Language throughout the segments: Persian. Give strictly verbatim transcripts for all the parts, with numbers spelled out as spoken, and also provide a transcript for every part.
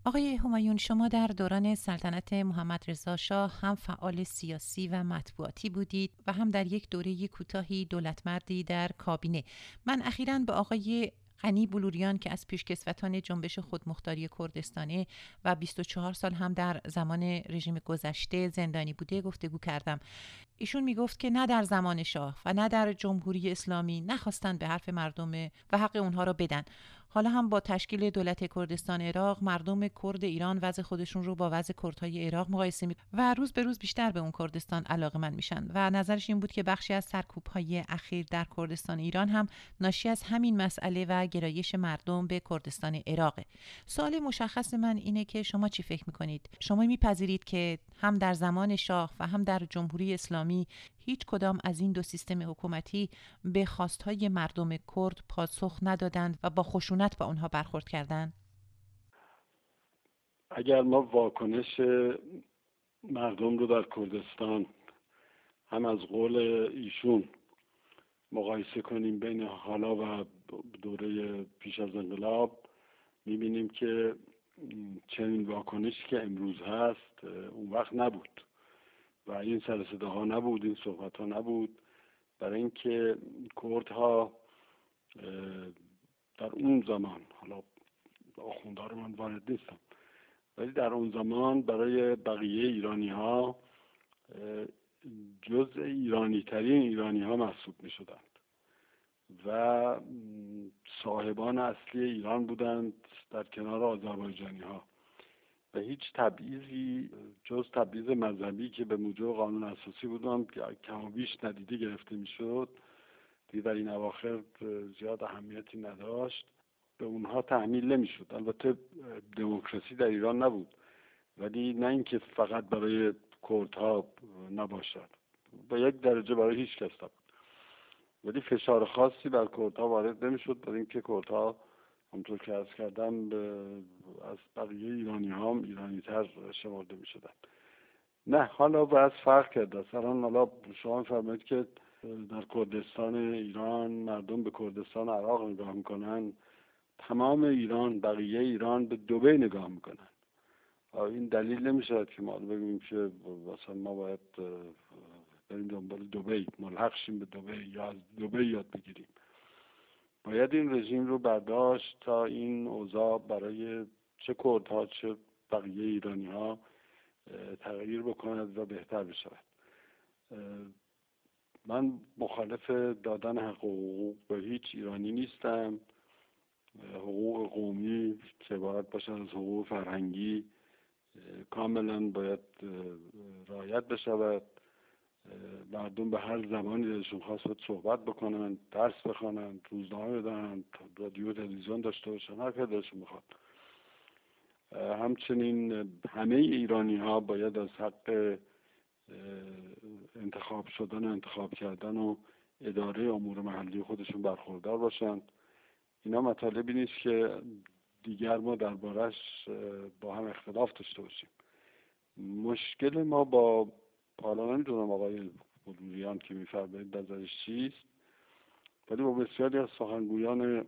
آقای همایون، شما در دوران سلطنت محمد رضا شاه هم فعال سیاسی و مطبوعاتی بودید و هم در یک دوره کوتاهی دولتمردی در کابینه. من اخیراً به آقای غنی بلوریان که از پیشکسوتان جنبش خودمختاری کردستانه و بیست و چهار سال هم در زمان رژیم گذشته زندانی بوده گفتگو کردم. ایشون میگفت که نه در زمان شاه و نه در جمهوری اسلامی نخواستند به حرف مردم و حق اونها را بدن. حالا هم با تشکیل دولت کردستان عراق مردم کرد ایران وضع خودشون رو با وضع کردهای عراق مقایسه می و روز به روز بیشتر به اون کردستان علاقه‌مند میشن و نظرش این بود که بخشی از سرکوب‌های اخیر در کردستان ایران هم ناشی از همین مسئله و گرایش مردم به کردستان عراقه. سوال مشخص من اینه که شما چی فکر میکنید؟ شما میپذیرید که هم در زمان شاه و هم در جمهوری اسلامی هیچ کدام از این دو سیستم حکومتی به خواستهای مردم کرد پاسخ ندادند و با خشونت با آنها برخورد کردند؟ اگر ما واکنش مردم رو در کردستان هم از قول ایشون مقایسه کنیم بین حالا و دوره پیش از انقلاب، میبینیم که چنین واکنشی که امروز هست اون وقت نبود و این سر صداها نبود، این صحبت ها نبود. برای اینکه کردها در اون زمان، حالا آخونده رو من وارد نیستم، ولی در اون زمان برای بقیه ایرانی ها جزء ایرانی ترین ایرانی ها محسوب می شدند و صاحبان اصلی ایران بودند در کنار آذربایجانی ها و هیچ تبعیضی جز تبعیض مذهبی که به موجب قانون اساسی بودند کم و بیش ندیده گرفته می شد، دیگه در این اواخر زیاد اهمیتی نداشت، به اونها تحمیل نمی شد. البته دموکراسی در ایران نبود، ولی نه اینکه فقط برای کردها نباشد، به یک درجه برای هیچ کس نبود، ولی فشار خاصی بر کردها وارد نمی شد، برای اینکه کردها همونطور که عرض کردم از بقیه ایرانی ها هم ایرانی تر شمرده می شدن. نه، حالا باید فرق کرد. اصلا حالا شما فرمایید که در کردستان ایران مردم به کردستان عراق نگاه میکنن، تمام ایران، بقیه ایران به دبی نگاه میکنن. این دلیل نمیشه که ما بگیم که مثلا ما باید بریم دنبال دبی، ملحق شیم به دبی یا از دبی یاد بگیریم. باید این رژیم رو برداشت تا این اوضاع برای چه کردها چه بقیه ایرانی ها تغییر بکند و بهتر بشود. من مخالف دادن حق و حقوق به هیچ ایرانی نیستم. حقوق قومی که باید باشد از حقوق فرهنگی کاملا باید رعایت بشود. مردم به هر زبانی دلشون خواست صحبت بکنن، درس بخوانن، روزنامه بدن، رادیو تلویزیون داشته باشن، هر که دلشون میخواد. همچنین همه ایرانی ها باید از حق انتخاب شدن، انتخاب کردن و اداره امور محلی خودشون برخوردار باشند. اینا مطالبی نیست که دیگر ما دربارش با هم اختلاف داشته باشیم. مشکل ما با، حالا نمیدونم آقای بلوریان که میفرمایید نظرش چیست، ولی با بسیاری از سخنگویان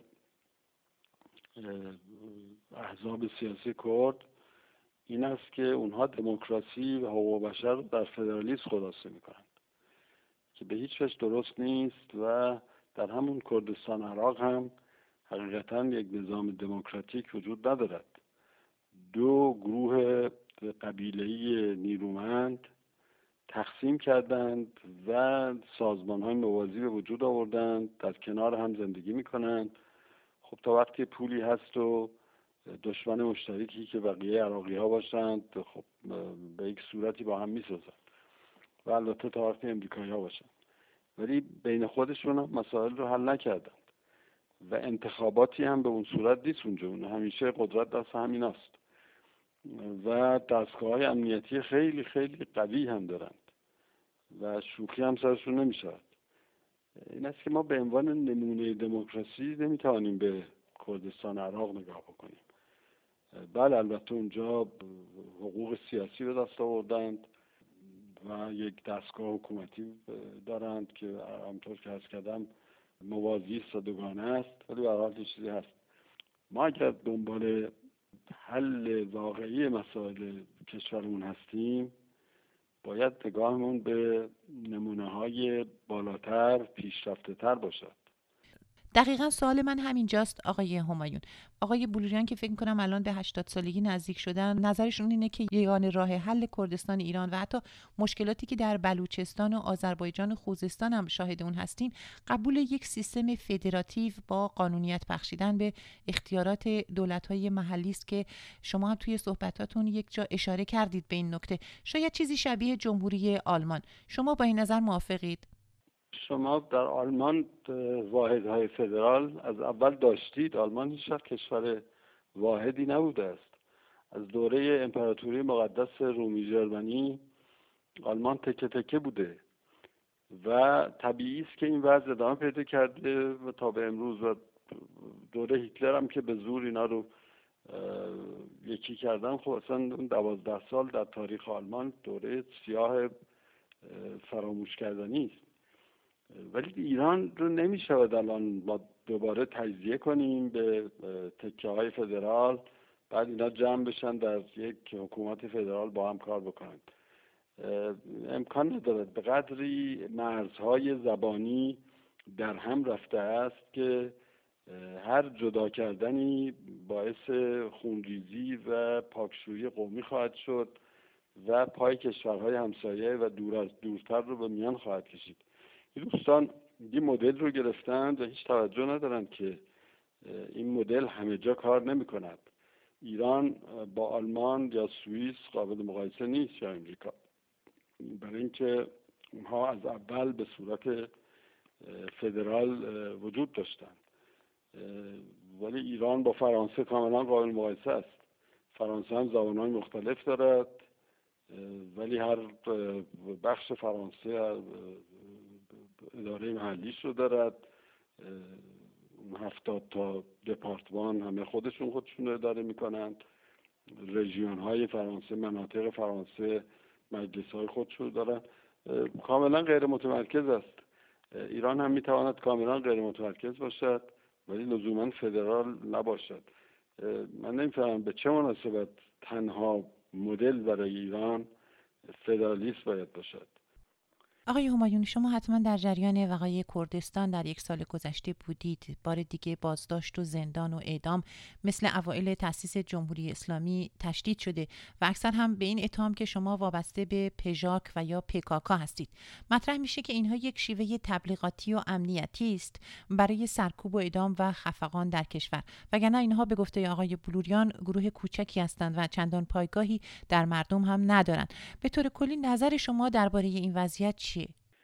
احزاب سیاسی کرد این است که اونها دموکراسی و حقوق بشر در فدرالیسم خلاصه میکنند که به هیچ وجه درست نیست و در همون کردستان عراق هم حقیقتا یک نظام دموکراتیک وجود ندارد. دو گروه قبیله‌ای نیرومند تقسیم کردند و سازمان‌های موازی به وجود آوردند، در کنار هم زندگی می‌کنند. خب تا وقتی پولی هست و دشمن مشترکی که بقیه عراقی‌ها باشند، خب به یک صورتی با هم می‌سازند و البته تا وقتی امریکایی‌ها باشند، ولی بین خودشون هم مسائل رو حل نکردند و انتخاباتی هم به اون صورت نیست اونجا. اون همیشه قدرت دست همین است و دستگاه‌های امنیتی خیلی خیلی قوی هم دارند و شوخی هم سرشون نمی‌شود. این است که ما به عنوان نمونه دموکراسی نمی‌توانیم به کردستان عراق نگاه بکنیم. بله البته اونجا حقوق سیاسی به دست آوردند و یک دستگاه حکومتی دارند که همطور که عرض کردم موازی است و دوگانه است، ولی به هر حال چیزی هست. ما اگر دنبال حل واقعی مسائل کشورمون هستیم، باید نگاهمون به نمونه‌های بالاتر، پیشرفته تر باشد. دقیقاً سوال من همینجاست آقای همایون. آقای بلوریان که فکر می‌کنم الان به هشتاد سالگی نزدیک شدن، نظرشون اینه که یگانه راه حل کردستان ایران و حتی مشکلاتی که در بلوچستان و آذربایجان و خوزستان هم شاهد اون هستیم، قبول یک سیستم فدراتیو با قانونیت بخشیدن به اختیارات دولت‌های محلی است که شما هم توی صحبتاتون یک جا اشاره کردید به این نکته. شاید چیزی شبیه جمهوری آلمان. شما با این نظر موافقید؟ شما در آلمان واحدهای فدرال از اول داشتید. آلمان هیچ وقت کشور واحدی نبوده است. از دوره امپراتوری مقدس رومی ژرمنی آلمان تکه تکه بوده و طبیعی است که این وضع ادامه پیدا کرده و تا به امروز. و دوره هیتلر هم که به زور اینا رو یکی کردن، خب اصلا اون دوازده سال در تاریخ آلمان دوره سیاه فراموش کردنی است. ولی ایران رو نمی‌شود الان ما دوباره تجزیه کنیم به تکه های فدرال، بعد اینا جمع بشن در یک حکومت فدرال با هم کار بکنن. امکان ندارد. به قدری مرزهای زبانی در هم رفته است که هر جدا کردنی باعث خونریزی و پاکشویی قومی خواهد شد و پای کشورهای همسایه و دور از دورتر رو به میان خواهد کشید. این دوستان این مدل رو گرفتند و هیچ توجه ندارند که این مدل همه جا کار نمی کند. ایران با آلمان یا سوئیس قابل مقایسه نیست یا امریکا، برای اینکه اونها از اول به صورت فدرال وجود داشتند. ولی ایران با فرانسه کاملا قابل مقایسه است. فرانسه هم زبان‌های مختلف دارد، ولی هر بخش فرانسه اداره محلیش رو دارد. هفتاد تا دپارتمان همه خودشون خودشون رو اداره میکنند. رژیون های فرانسه، مناطق فرانسه مجلس های خودشون رو دارن. کاملا غیر متمرکز است. ایران هم میتواند کاملا غیر متمرکز باشد ولی لزوما فدرال نباشد. من نمیفهمم به چه مناسبت تنها مدل برای ایران فدرالیست باید باشد. آقای همایون، شما حتما در جریان وقایع کردستان در یک سال گذشته بودید. بار دیگه بازداشت و زندان و اعدام مثل اوایل تأسیس جمهوری اسلامی تشدید شده و اکثر هم به این اتهام که شما وابسته به پژاک و یا پکاکا هستید. مطرح میشه که اینها یک شیوه تبلیغاتی و امنیتی است برای سرکوب و اعدام و خفقان در کشور، وگرنه اینها به گفته آقای بلوریان گروه کوچکی هستند و چندان پایگاهی در مردم هم ندارند. به طور کلی نظر شما درباره این وضعیت چیه؟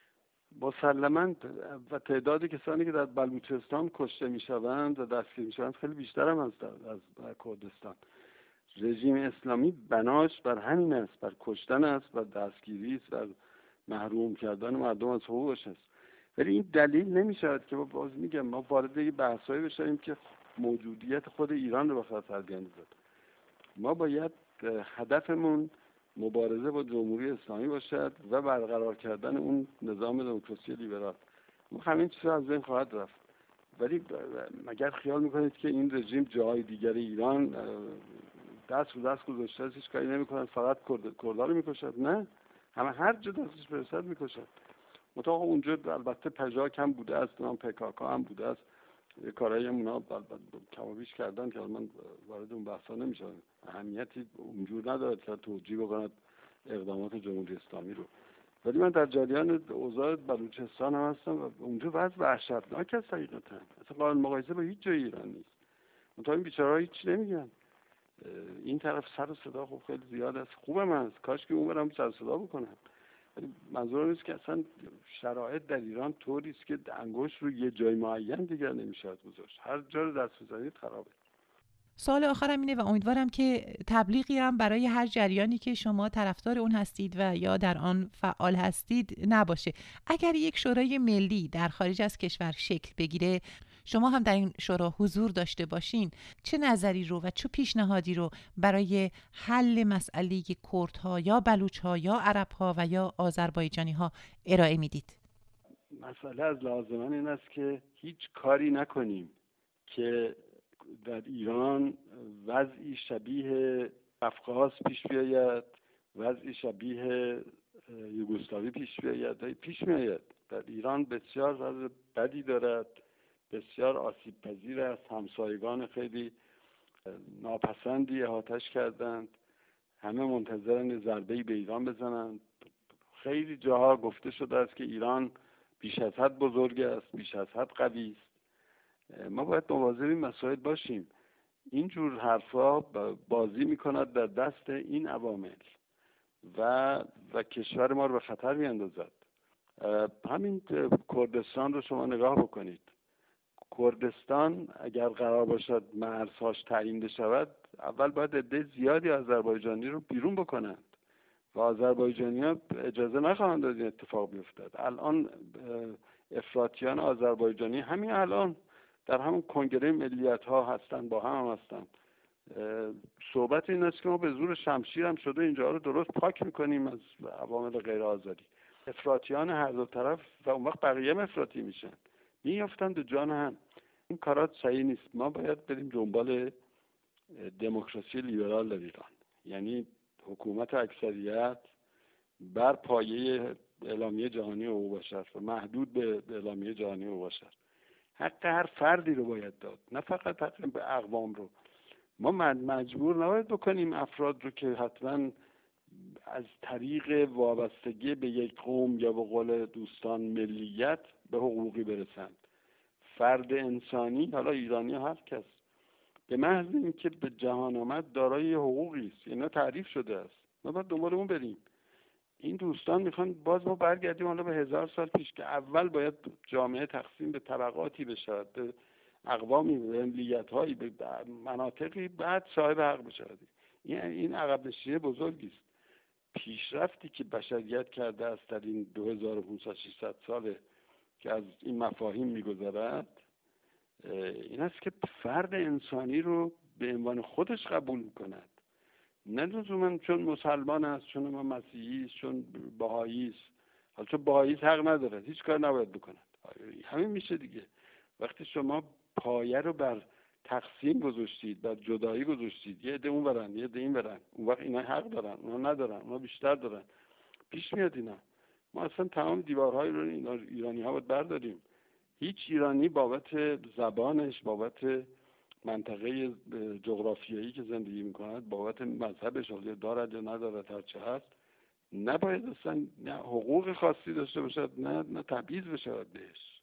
مسلماً و تعداد کسانی که در بلوچستان کشته میشوند و دستگیر میشوند خیلی بیشتر هم از در از کردستان. رژیم اسلامی بناش بر همین است، بر کشتن است و دستگیری است و محروم کردن مردم از حقوقش است. ولی این دلیل نمیشود که ما باز میگم ما وارد یه بحثایی بشیم که موجودیت خود ایران رو به خطر بیاندازد. ما باید هدفمون مبارزه با جمهوری اسلامی باشد و برقرار کردن اون نظام دموکراسی لیبرال. همین چیزا از بین خواهد رفت. ولی مگر خیال میکنید که این رژیم جای دیگر ایران دست رو دست گذاشته است، هیچ کاری نمیکنه، فقط کردها رو میکشد؟ نه، همه هر جا دستش برسد میکشد. مطابق اونجا البته پژاک هم بوده است، نام پکاکا هم بوده است، کارهای اونا کمابیش کردن که من وارد اون بحثا نمیشم. اهمیتی اونجور ندارد که توجیه بکند اقدامات جمهوری اسلامی رو. ولی من در جریان اوضاع بلوچستان هم هستم و اونجا وضع وحشتناک است حقیقتا. اصلا قابل مقایسه با هیچ جای ایران نیست. منتها این بیچاره‌ها هیچ نمیگن. این طرف سر و صدا خب خیلی زیاد است. خوبم هست، کاش که اونورم سر و صدا بکنن. منظورم اینه که اصلا شرایط در ایران طوری است که انگشت رو یه جای معین دیگر نمیشه گذاشت. هر جا رو دست بزنید خرابه. سوال آخرم اینه و امیدوارم که تبلیغی هم برای هر جریانی که شما طرفدار اون هستید و یا در آن فعال هستید نباشه. اگر یک شورای ملی در خارج از کشور شکل بگیره، شما هم در این شورا حضور داشته باشین، چه نظری رو و چه پیشنهادی رو برای حل مسئله کردها یا بلوچها یا عربها و یا آذربایجانی ها ارائه میدید؟ مسئله از لازمان این است که هیچ کاری نکنیم که در ایران وضعی شبیه قفقاز پیش بیاید، وضعی شبیه یوگسلاوی پیش بیاید پیش میآید. در ایران بسیار وضع بدی دارد، بسیار آسیب پذیر است. همسایگان خیلی ناپسندی احاطه‌اش کردند، همه منتظرن ضربه‌ای به ایران بزنند. خیلی جاها گفته شده است که ایران بیش از حد بزرگ است، بیش از حد قوی است. ما باید مواظب این مسائل باشیم. اینجور حرفا بازی میکند در دست این عوامل و و کشور ما رو به خطر میاندازد. همین کردستان رو شما نگاه بکنید. کردستان اگر قرار باشد مرزهاش تعیین بشود، اول باید عده زیادی آذربایجانی رو بیرون بکنند و آذربایجانی‌ها اجازه نخواهند داد این اتفاق بیفتد. الان افراطیان آذربایجانی همین الان در همون کنگره ملیت‌ها هستند، با هم, هم هستند. صحبت این است که ما به زور شمشیر هم شده اینجا رو درست پاک میکنیم از عوامل غیر آزادی. افراطیان هر دو طرف و اون وقت بقیه هم افراطی میشن، میافتند به جان هم. این کارات صحیح نیست. ما باید بریم دنبال دموکراسی لیبرال در ایران، یعنی حکومت اکثریت بر پایه اعلامیه جهانی حقوق بشر و محدود به اعلامیه جهانی حقوق بشر. حق هر فردی رو باید داد، نه فقط حق به اقوام رو. ما مجبور نباید بکنیم افراد رو که حتما از طریق وابستگی به یک قوم یا به قول دوستان ملیت به حقوقی برسند. فرد انسانی، حالا ایرانی هر کس، به محض اینکه به جهان آمد دارای حقوقی است، اینا تعریف شده است. ما باید دنبال اون بریم. این دوستان میخوان باز ما برگردیم حالا به هزار سال پیش که اول باید جامعه تقسیم به طبقاتی بشود، به اقوامی، به ملیت‌هایی، به مناطقی، بعد صاحب حق بشود. این این عقب نشینی بزرگی است. پیشرفتی که بشریت کرده است در این دو هزار و پانصد ششصد ساله که از این مفاهیم میگذرد، این است که فرد انسانی رو به عنوان خودش قبول میکند، نه لزوما چون مسلمان است، چون ما مسیحی است، چون بهایی است. حالا چون بهایی است حق نداره، هیچ کار نباید بکند. همین میشه دیگه. وقتی شما پایه رو بر تقسیم گذاشتید، بر جدایی گذاشتید، یه عده اون برن، یه عده این برن، اون وقت اینا حق دارن، اونا ندارن، اونا بیشتر دارن، پیش میاد اینا. ما اصلا تمام دیوارهای رو ایرانی ها باید برداریم. هیچ ایرانی بابت زبانش، بابت منطقه جغرافیایی که زندگی میکند، بابت مذهبش، حالا دارد یا ندارد، هر چه هست، نباید اصلا نه حقوق خاصی داشته باشد، نه نه تبعیض بشود بهش.